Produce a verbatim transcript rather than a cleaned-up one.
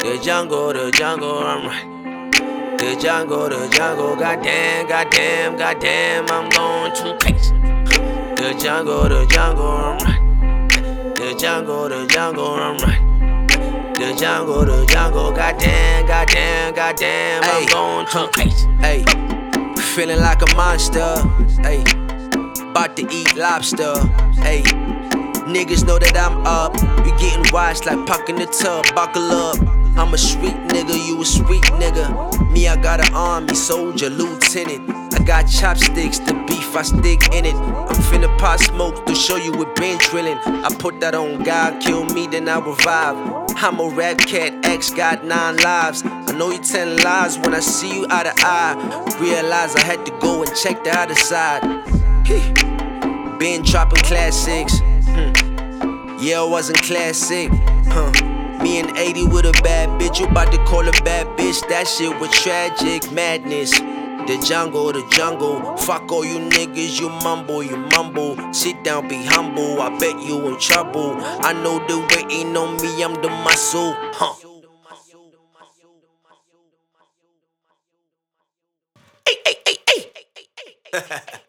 The jungle, the jungle, I'm right. The jungle, the jungle, goddamn, goddamn, goddamn, I'm going too crazy. The jungle, the jungle, I'm right. The jungle, the jungle, I'm right. The jungle, the jungle, goddamn, goddamn, goddamn, I'm going too crazy. Hey, feeling like a monster. Hey, about to eat lobster. Hey, niggas know that I'm up. You getting washed like Pac in the tub. Buckle up. I'm a street nigga, you a sweet nigga. Me, I got an army, soldier, lieutenant. I got chopsticks, the beef, I stick in it. I'm finna pot smoke to show you what been drilling. I put that on God, kill me, then I revive. I'm a rap cat, X got nine lives. I know you telling lies when I see you out of eye. Realize I had to go and check the other side. Been dropping classics. Hmm. Yeah, it wasn't classic. Huh. Me and eighty with a bad bitch, you bout to call a bad bitch. That shit was tragic madness. The jungle, the jungle. Fuck all you niggas, you mumble, you mumble. Sit down, be humble. I bet you in trouble. I know the waiting on me, I'm the muscle. Huh. Hey, hey, hey, hey.